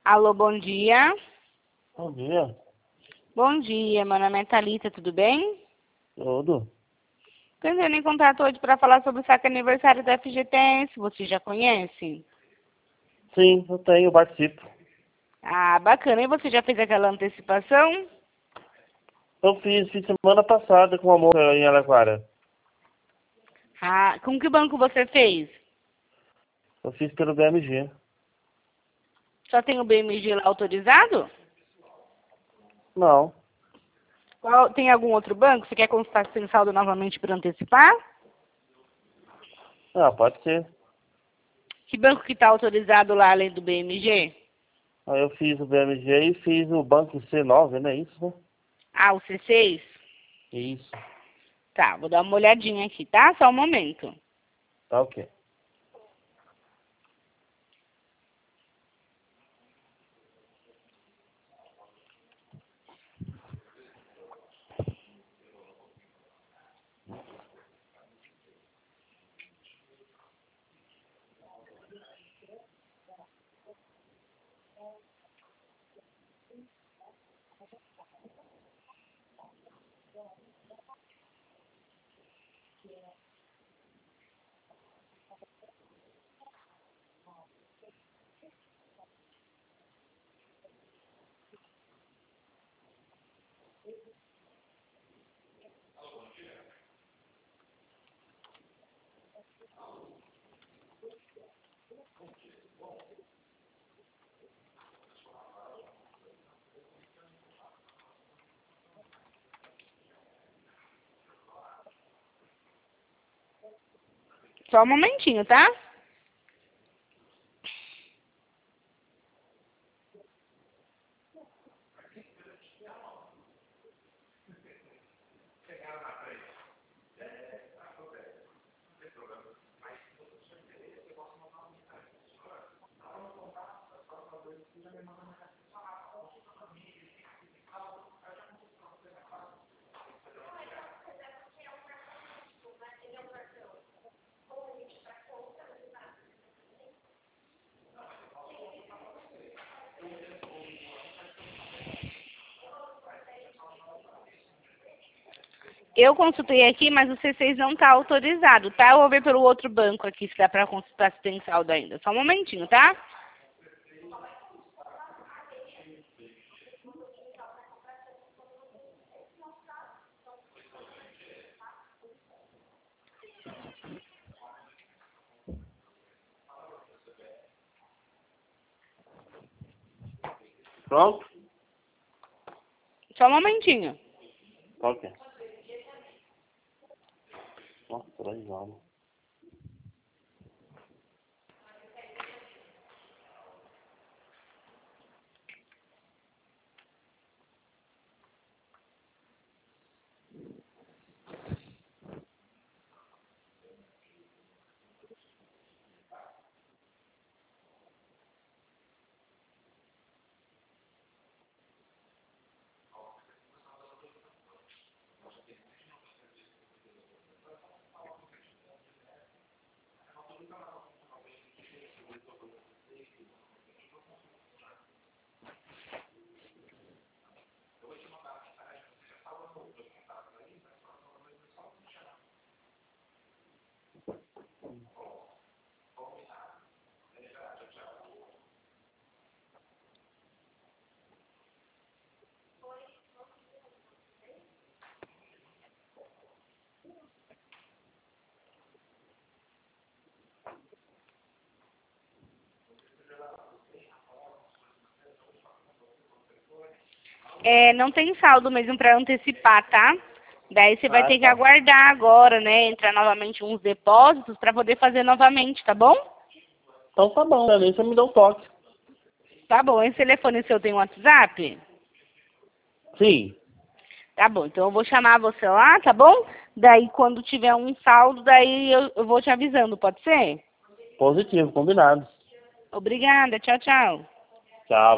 Alô, bom dia. Bom dia. Bom dia, meu nome é Thalita, tudo bem? Tudo? Tô entrando em contato hoje para falar sobre o saque aniversário da FGTS, você já conhece? Sim, eu participo. Ah, bacana. E você já fez aquela antecipação? Fiz semana passada com a moça em Araquara. Ah, com que banco você fez? Eu fiz pelo BMG. Só tem o BMG lá autorizado? Não. Tem algum outro banco? Você quer consultar se tem saldo novamente para antecipar? Ah, pode ser. Que banco que está autorizado lá além do BMG? Aí eu fiz o BMG e fiz o Banco C9, não é isso, né? Ah, o C6? Isso. Tá, vou dar uma olhadinha aqui, tá? Só um momento. Tá ok. Só um momentinho, tá? Eu consultei aqui, mas o C6 não está autorizado, tá? Eu vou ver pelo outro banco aqui se dá para consultar se tem saldo ainda. Só um momentinho, tá? Pronto? Só um momentinho. Tá ok. Nossa, 3 horas. É, não tem saldo mesmo para antecipar, tá? Daí você vai Ah, ter que tá. aguardar agora, né? Entrar novamente uns depósitos para poder fazer novamente, tá bom? Então tá bom, ali você me dá um toque. Tá bom. Esse telefone seu tem WhatsApp? Sim. Tá bom. Então eu vou chamar você lá, tá bom? Daí quando tiver um saldo, daí eu vou te avisando, pode ser? Positivo, combinado. Obrigada. Tchau, tchau. Tchau.